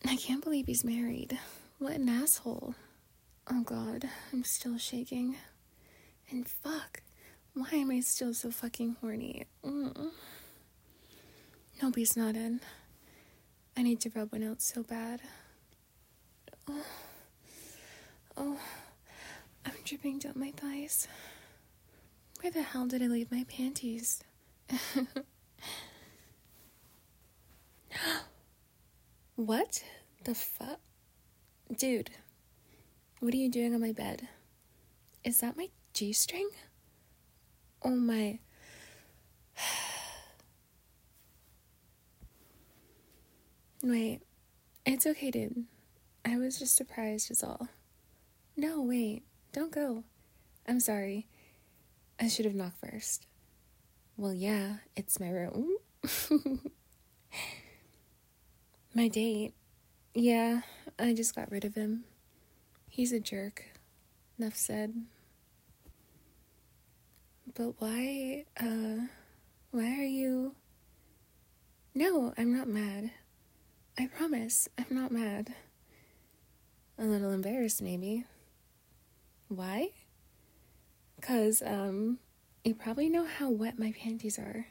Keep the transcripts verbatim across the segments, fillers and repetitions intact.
I can't believe he's married. What an asshole. Oh god, I'm still shaking. And fuck, why am I still so fucking horny? Mm. Nope, he's not in. I need to rub one out so bad. Oh, oh, I'm dripping down my thighs. Where the hell did I leave my panties? What the fuck? Dude, what are you doing on my bed? Is that my G-string? Oh my... Wait, it's okay, dude. I was just surprised is all. No, wait, don't go. I'm sorry. I should have knocked first. Well, yeah, it's my room. My date. Yeah, I just got rid of him. He's a jerk. Enough said. But why, uh, why are you... No, I'm not mad. I promise, I'm not mad. A little embarrassed, maybe. Why? 'Cause, um, you probably know how wet my panties are.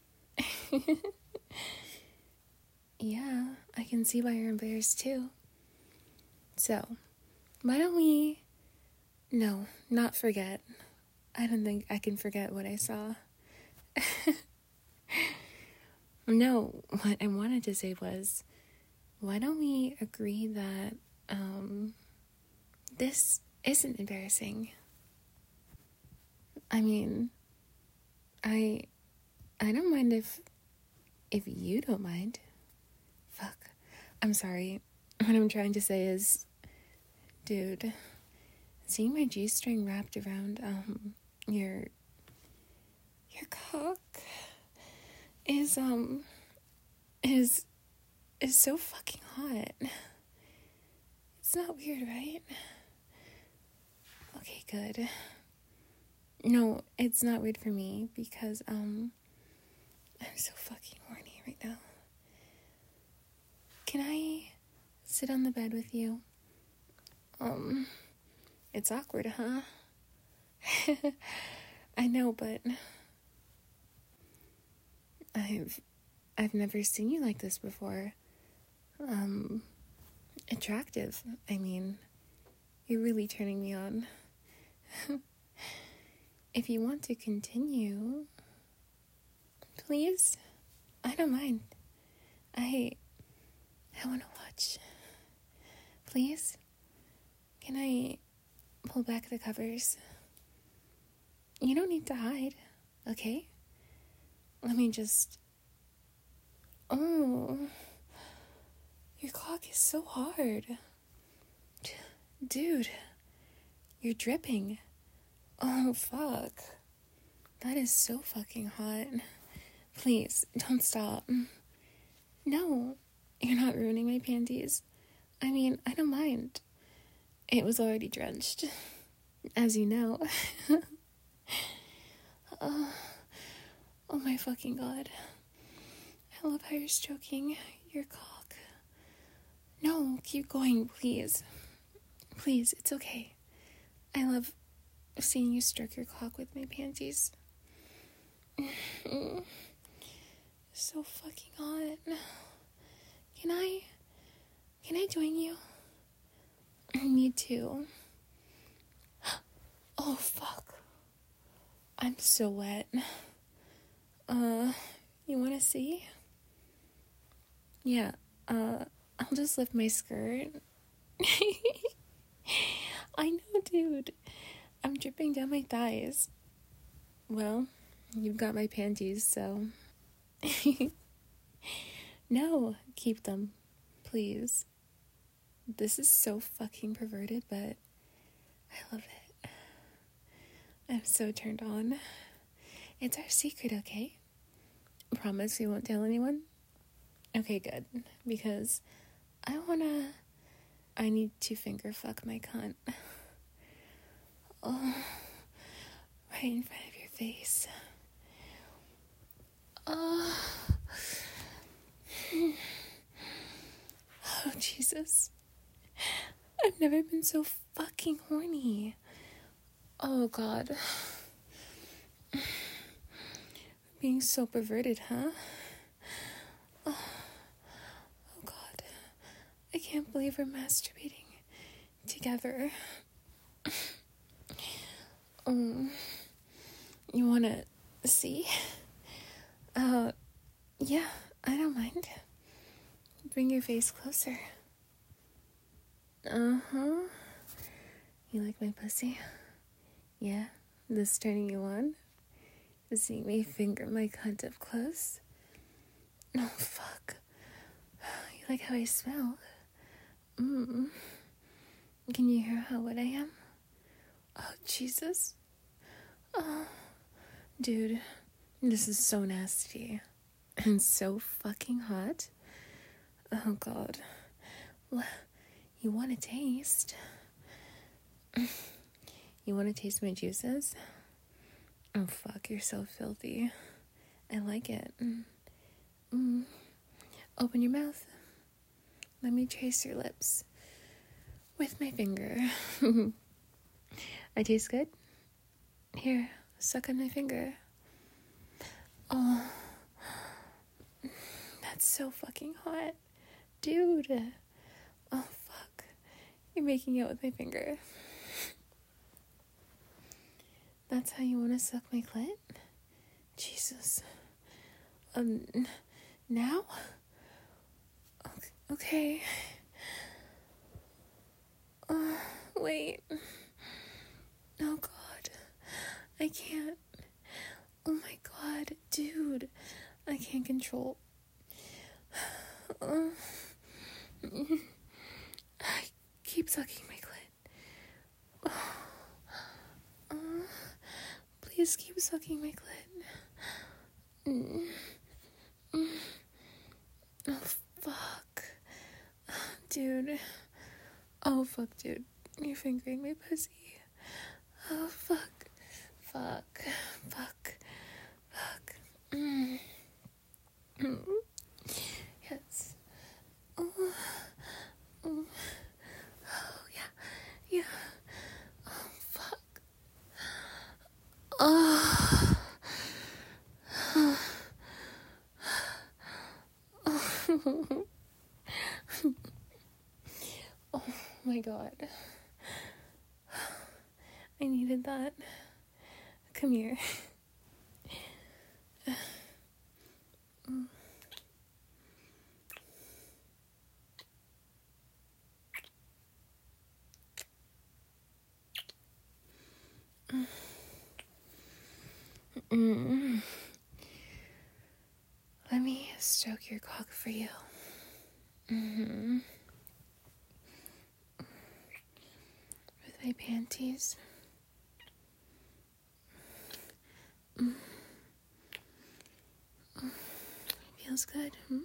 Yeah, I can see why you're embarrassed too. So, why don't we... No, not forget. I don't think I can forget what I saw. No, what I wanted to say was, why don't we agree that, um, this isn't embarrassing? I mean, I, I don't mind if, if you don't mind. Fuck. I'm sorry. What I'm trying to say is, dude, seeing my G-string wrapped around, um, your, your cock is, um, is, is so fucking hot. It's not weird, right? Okay, good. No, it's not weird for me because, um, I'm so fucking horny right now. Can I sit on the bed with you? Um, it's awkward, huh? I know, but I've, I've never seen you like this before. Um, attractive, I mean, you're really turning me on. If you want to continue, please, I don't mind. I, I want to watch. Please, can I pull back the covers? You don't need to hide, okay? Let me just... Oh, your cock is so hard. Dude, you're dripping. Oh, fuck. That is so fucking hot. Please, don't stop. No, you're not ruining my panties. I mean, I don't mind. It was already drenched, as you know. uh, oh my fucking god. I love how you're stroking your cock. No, keep going, please. Please, it's okay. I love seeing you stroke your cock with my panties. So fucking hot. Can I, can I join you? Me too. Oh, fuck. I'm so wet. Uh, you wanna see? Yeah, uh, I'll just lift my skirt. I know, dude. I'm dripping down my thighs. Well, you've got my panties, so... No, keep them, please. This is so fucking perverted, but I love it. I'm so turned on. It's our secret, okay? Promise we won't tell anyone? Okay, good. Because I wanna... I need to finger fuck my cunt. Oh, right in front of your face. Oh. Oh, Jesus. I've never been so fucking horny. Oh, God. Being so perverted, huh? Oh, oh, God. I can't believe we're masturbating together. Um, you wanna see? Uh, yeah, I don't mind. Bring your face closer. Uh-huh. You like my pussy? Yeah? This turning you on? Seeing me finger my cunt up close? No, fuck. You like how I smell? Mmm. Can you hear how wet I am? Oh, Jesus. Oh, dude, this is so nasty. And so fucking hot. Oh, God. Well, you want to taste? You want to taste my juices? Oh, fuck, you're so filthy. I like it. Mm. Open your mouth. Let me trace your lips with my finger. I taste good? Here, suck on my finger. Oh, that's so fucking hot. Dude. Oh, fuck. You're making out with my finger. That's how you want to suck my clit? Jesus. Um, now? Okay. Oh, wait. Oh, God. I can't. Oh, my God. Dude. I can't control. Uh, keep sucking my clit. Oh, uh, please keep sucking my clit. Mm. Mm. Oh, fuck. Dude. Oh, fuck, dude. You're fingering my pussy. Oh, fuck. Fuck. Fuck. Fuck. Mm. Mm. Yes. Oh. Oh. Oh, yeah. Yeah. Oh, fuck. Oh. Oh. Oh my God. I needed that. Come here. Mm. Let me stroke your cock for you. Mm-hmm. With my panties. Mm. Mm. Feels good. Mm.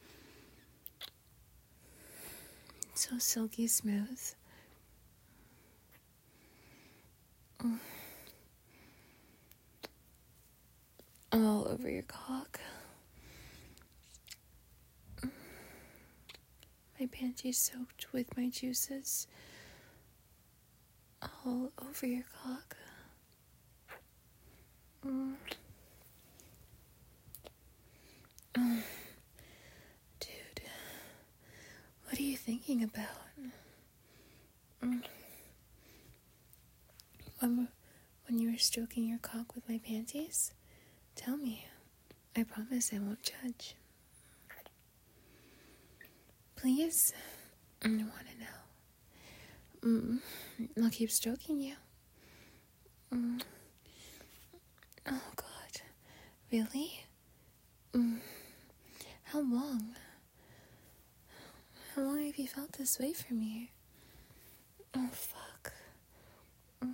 It's so silky smooth. Mm. All over your cock. Mm. My panties soaked with my juices. All over your cock. Mm. Oh, dude, what are you thinking about? Mm. When, when you were stroking your cock with my panties? Tell me. I promise I won't judge. Please? I want to know. Mm. I'll keep stroking you. Mm. Oh, God. Really? Mm. How long? How long have you felt this way for me? Oh, fuck. Mm.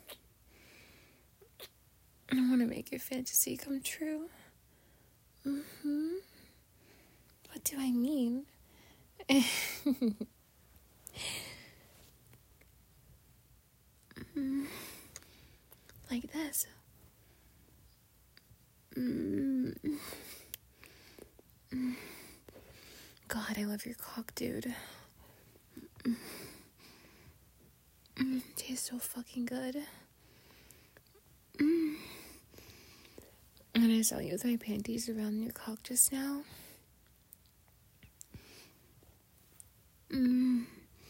I want to make your fantasy come true. Mm-hmm. What do I mean? mm. Like this. Mm. Mm. God, I love your cock, dude. Mm. Mm, tastes so fucking good. Mm. And I saw you with my panties around your cock just now. Mm.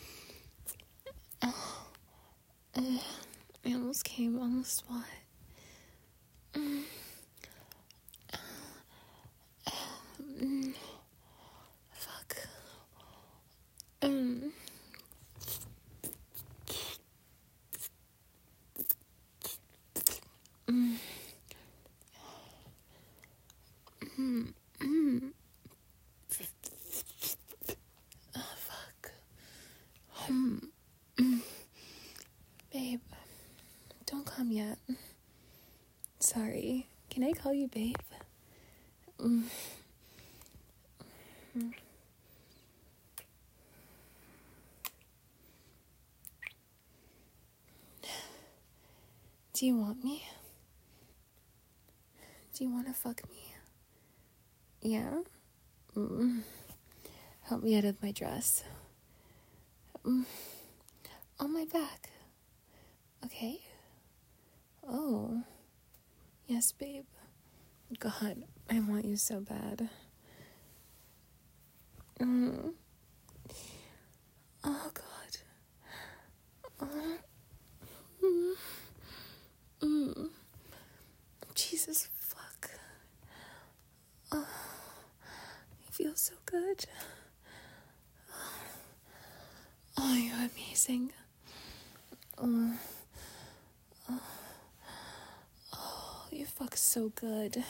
Oh. Oh. I almost came, almost what? Mm. Mm. Fuck. Um. Mm. Mm. Mm. Oh, fuck. Mm. Mm. Babe, don't come yet. Sorry. Can I call you babe? Mm. Mm. Do you want me? Do you want to fuck me? Yeah? Mm. Help me out of my dress. Mm. On my back. Okay? Oh. Yes, babe. God, I want you so bad. Mm. Oh, God. Oh. Mm. Mm. Jesus, fuck. Oh. You feel so good. Oh, you're amazing. Oh. Oh. Oh, you fuck so good.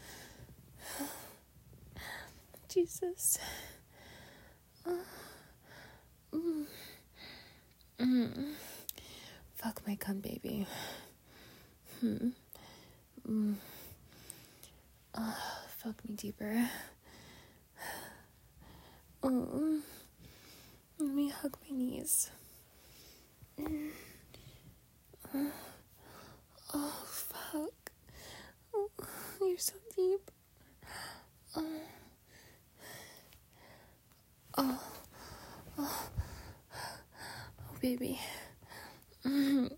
Jesus. Oh. Mm. Mm. Fuck my cum, baby. Hmm. Mm. Oh, fuck me deeper. Oh. Let me hug my knees. Mm. Oh. Oh, fuck. Oh, you're so deep. Oh. Oh. Oh. Oh, baby. Mm.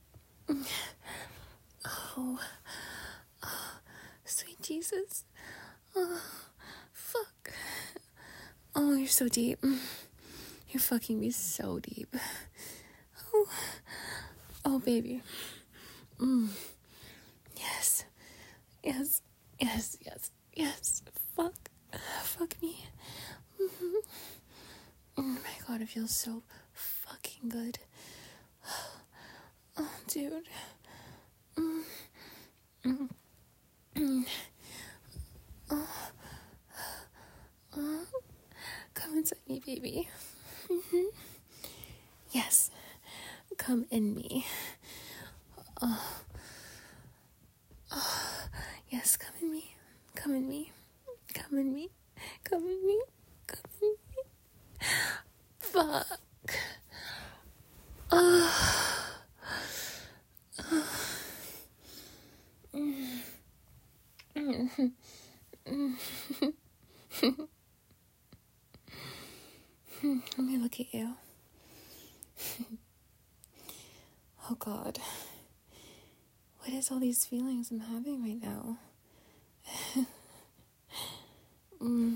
Oh. Oh. Sweet Jesus. Oh. Fuck. Oh, you're so deep. You're fucking me so deep. Oh. Oh, baby. Mm. Yes. Yes. Yes. Yes. Yes. Fuck. Fuck me. Mm-hmm. Oh my God, it feels so fucking good. Oh, dude. Mm. Mm. Mm. Oh. Oh. Come inside me, baby. Mm-hmm. Yes. Come in me. Oh. Oh. Yes, come in me. Come in me. Come in me. Come in me. Come in me. Fuck. Oh. Oh. Mm. Mm. Mm. Let me look at you. Oh, God. What is all these feelings I'm having right now? mm.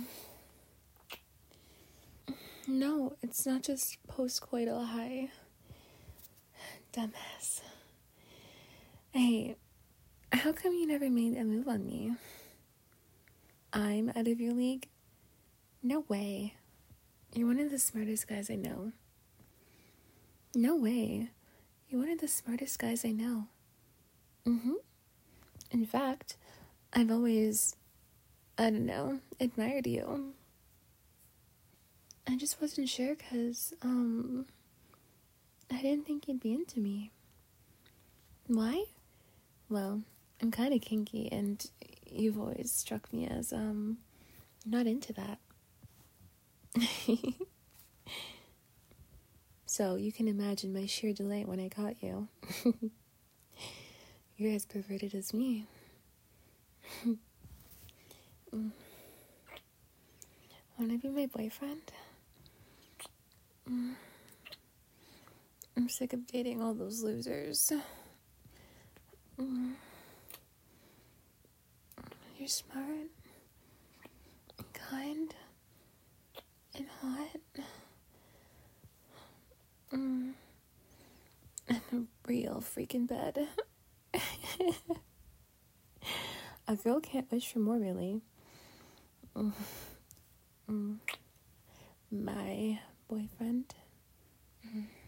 No, it's not just post-coital high. Dumbass. Hey, how come you never made a move on me? I'm out of your league? No way. You're one of the smartest guys I know. No way. You're one of the smartest guys I know. Mm-hmm. In fact, I've always, I don't know, admired you. I just wasn't sure because, um, I didn't think you'd be into me. Why? Well, I'm kind of kinky and you've always struck me as, um, not into that. So you can imagine my sheer delight when I caught you. You're as perverted as me. mm. Want to be my boyfriend? Mm. I'm sick of dating all those losers. Mm. You're smart, and kind, and hot. Mm. And a real freaking bed. A girl can't wish for more, really. Mm. Mm. My boyfriend. Mm.